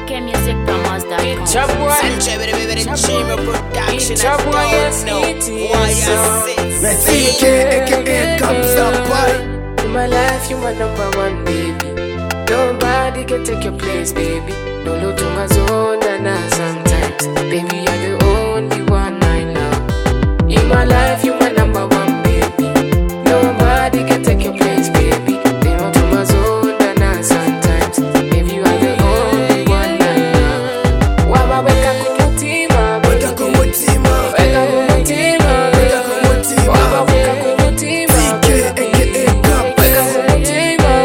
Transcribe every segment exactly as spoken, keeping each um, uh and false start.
k music promos dot com. It's your boy. Sanjay with a bit of Chima production. It's your boy, yes, know it is. why I Now say C K aka comes up boy. In my life, you my number one, baby. Nobody can take your place, baby. No look to my zone, and I sometimes, baby, you're the only one I love. In my life, you my number one, baby. Nobody can take your place, baby. They know to my zone, and I sometimes, baby, you are the only one I love. Wama weka kumutima, Weka kumutima, weka kumutima, weka kumutima. wama weka kumutima, C K aka Cup. weka kumutima,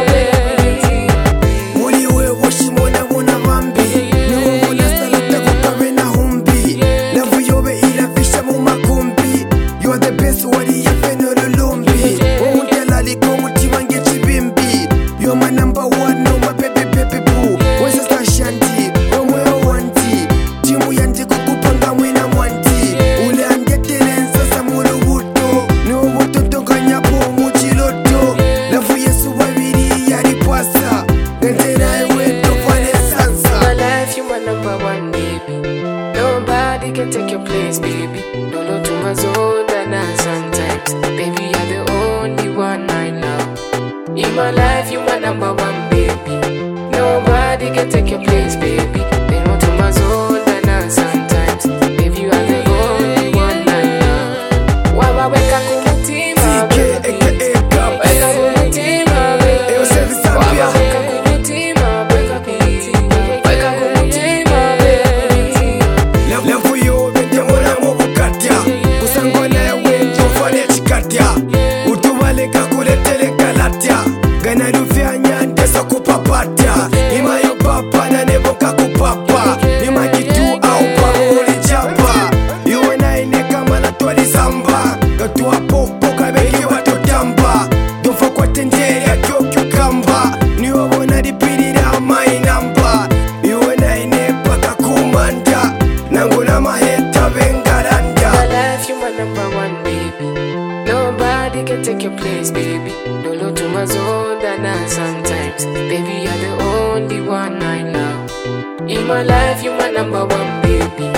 baby. Muri we washimona muna vambi. Niwo muna salata kukawe na humbi. Lavu yobe ilafisha mu makumbi. You are the best wali ya feno lulumbi. Wumutalali kumutima nge chibimbi. You are my number one, no my baby baby boo. Wesa stashanti, omwe owanti. Timu yandi kukupanga mwina mwanti. Ule angetele nsasa mulu buto. Niwo buto tokanya po muchiloto. Lavu yesu wabiri yari pwasa. Gantera ewe tofale sansa. My life, you my number one, baby. Nobody can take your place, baby. No look to my zone, and I sometimes, baby, you're the only one I love. In my life, you my number one, baby. Nobody can take your place, baby. They know to my zone, and I sometimes, baby, you are the only one I love. Wawa weka kumutima, C K aka Cup. weka kumutima, baby. Eyo sevi Zambia. Wawa weka kumutima, weka kumutima, weka kumutima, baby. Lavu yo bete mwana mubukatya. Kusangwana ewe njofane chikatya. Utuvaleka kuletele kalatya. Gana lufya nyandesa kupapatya. Ima yo papa na neboka kupapa. Ima kitu au pa ulijapa. Yuwe na ine kama na tuwali zamba. Gatuwa popo kabeki watotamba. Dofa kwa tendere ya kyokyo kamba. Niwe wana dipirira mainamba. Yuwe na ine paka kumanda. Nangu na maheta bengaranda. My life, you my number one, baby. Nobody can take your place, baby. No look to my zone, and I sometimes, baby, you're the only one I love. In my life, you my number one, baby.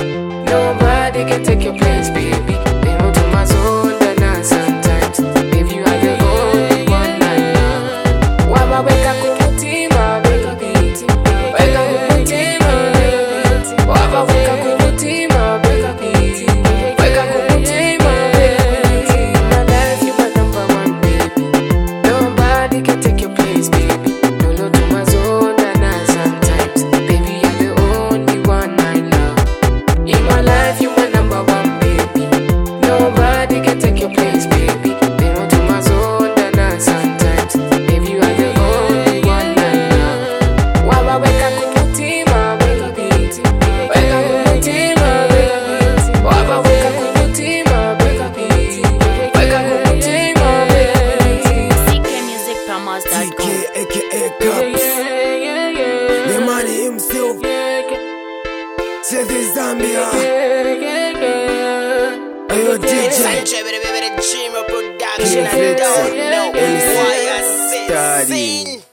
Nobody can take your place, baby. They know to my zone, and I sometimes, baby, you are the only one I love. Wawa weka kumutima, baby. Weka kumutima, baby. Wawa weka kumutima, baby. Weka kumutima, baby. My life, you my number one, baby. Nobody can take your place, baby. No look to my zone, and I sometimes, baby, you're the only one I love. In my life, you my number one, baby. Nobody can take your place, baby. They know to my zone, and I sometimes, baby, you are the only one I love. Wawa weka kumutima, baby. Weka kumutima, baby. Wawa weka kumutima, baby. Weka kumutima, baby. c k music promos dot C com. K aka Cups. Yeah, yeah, yeah. The man himself. Sevi Zambia. Yeah, yeah, yeah. Ayo D J. Sanjay with a bit of Chima production. King I don't Flex. know M C why I say Daddy. sing.